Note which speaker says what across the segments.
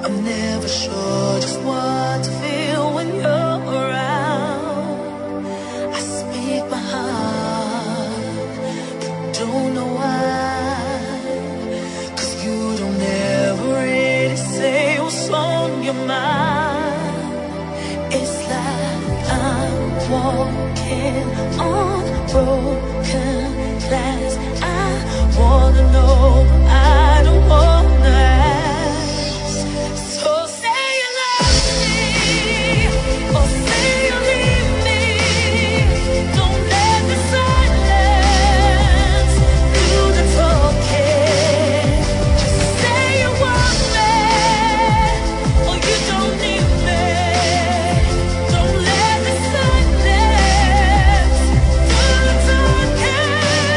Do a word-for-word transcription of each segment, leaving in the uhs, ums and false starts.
Speaker 1: I'm never sure just what to feel when you're around. I speak my heart, but don't know why. Cause you don't ever really say what's on your mind. It's like I'm walking on broken glass. I wanna know, but I don't wanna ask. So say you love me, or say you leave me. Don't let the silence do the talking. Just say you want me, or you don't need me. Don't let the silence do the talking.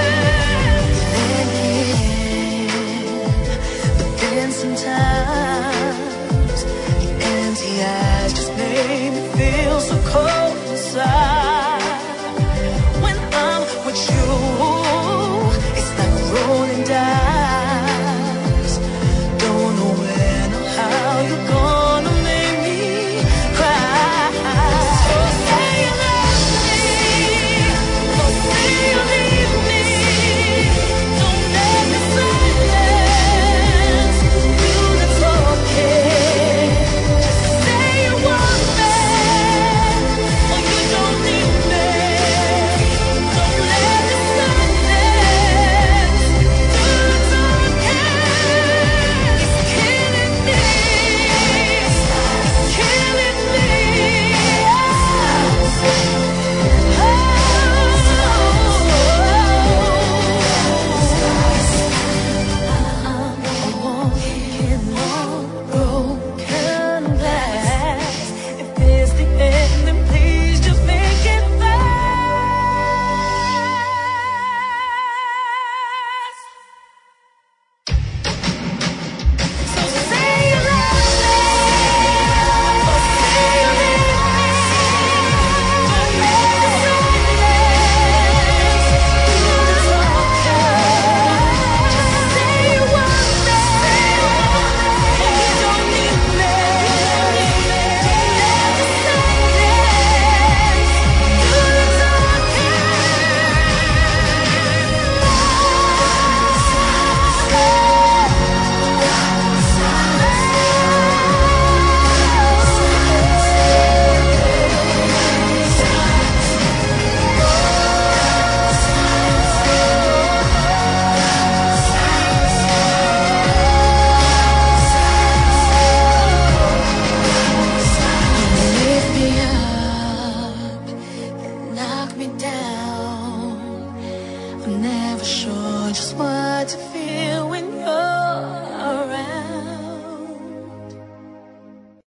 Speaker 1: Then sometimes your empty eyes just make me feel so cold inside. When I'm with you, it's like rolling dice. Don't know when or how you're gonna make me cry. So say you love me, or say you leave me. Don't let the silence do the talking. Just say you want me, or you don't need me. Don't let the silence do the talking. It's killing me. It's killing me. I'm walking on broken glass. If it's the end, then please just make it fast. So say you love me, or say you leave me. Don't let the silence do the talking. Just say you want me, or you don't need me. Don't let the silence do the Lift me up and knock me down. I'm never sure just what to feel